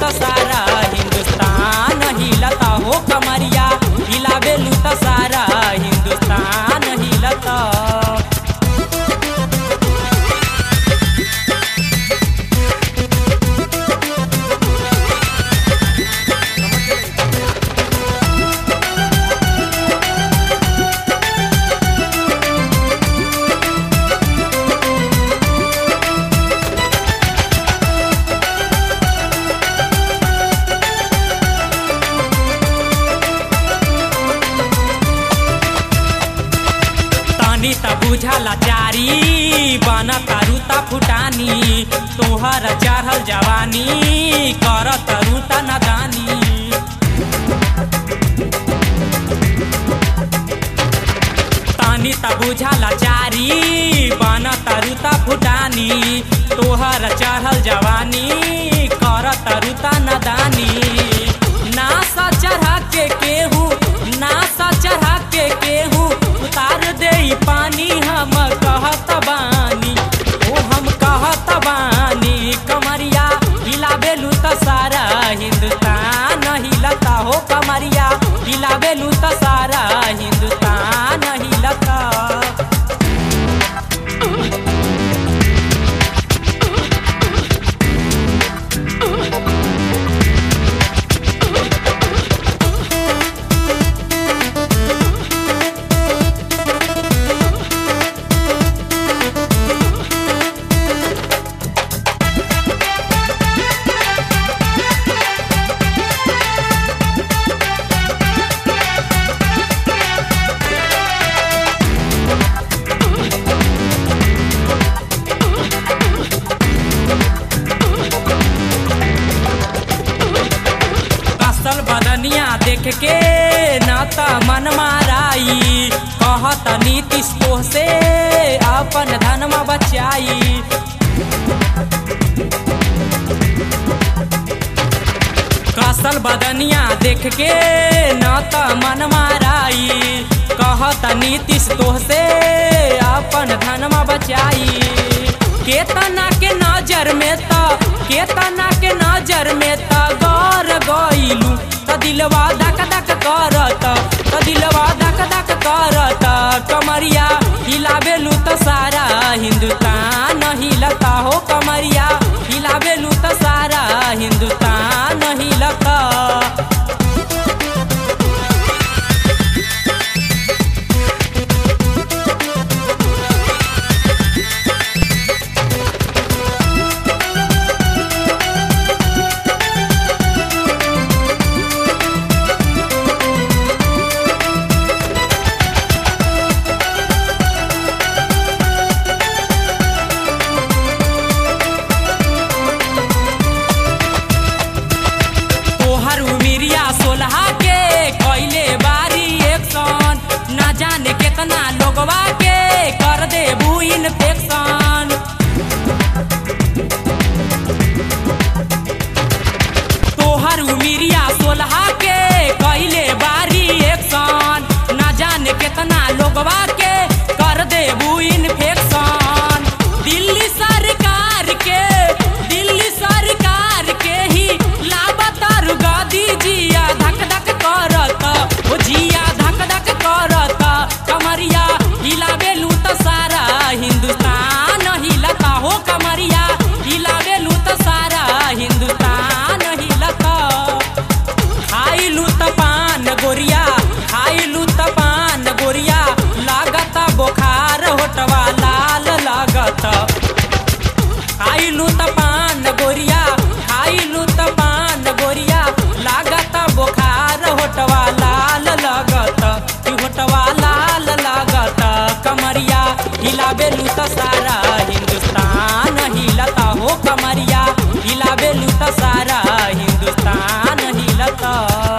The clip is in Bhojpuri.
त सारा हिंदुस्तान हिलता हो कमरिया हिलावेलू त सारा हिंदुस्तान हिलता। त बुझला चारी बन तरुता फुटानी तोहर चढ़ल जवानी कर तरुता नदानी। तानी त बुझला चारी बन तरुता फुटानी तोहर चढ़ल जवानी कर तरुता नदानी। नासा चढ़ा के केहू नासा चढ़ा के केहू उतार दे पानी हम कहत बानी ओ हम कहत बानी कमरिया हिलावेलू त सारा हिंदुस्तान हिलता हो कमरिया हिलावेलू त सारा हिंदुस्तान हिलता। बदनिया देख के नाता मन माराई कहत नीतीश तो से अपन धनमा बचाई। कसल बदनिया देख के नाता मन माराई कहत नीतीश तो से अपन धनमा बचाई। केतना के नजर में त केतना के नजर में त गौर गइलू त दिलवा धक धक करत त दिलवा धक धक करत कमरिया हिलावेलू त सारा हिंदुस्तान हिलता हो कमरिया हिलावेलू त सारा हिंदुस्तान हिलता। केतना लोगवा के कर देबू इन्फेक्शन तोहर उमिरिया 16 के कइले बारी एक्शन ना जाने केतना लोगवा के कर देबू इन्फेक्शन। दिल्ली सरकार के ही लाबतर गदी जिया धक धक करत ओ जिया धक धक करत कमरिया हिलावेलू त सारा हिंदुस्तान हिलता हो कमरिया हिलावेलू त सारा हिंदुस्तान हिलता। खाइलू त पान गोरिया खाइलू त पान गोरिया लागत बुखार होटवा लाल लागत। खाइलू त पान गोरिया खाइलू त पान गोरिया लागत बुखार होटवा लाल लागत होटवा लाल लागत कमरिया हिलावेलू त सारा हिंदुस्तान हिलता हो कमरिया हिलावेलू त सारा हिंदुस्तान हिलता।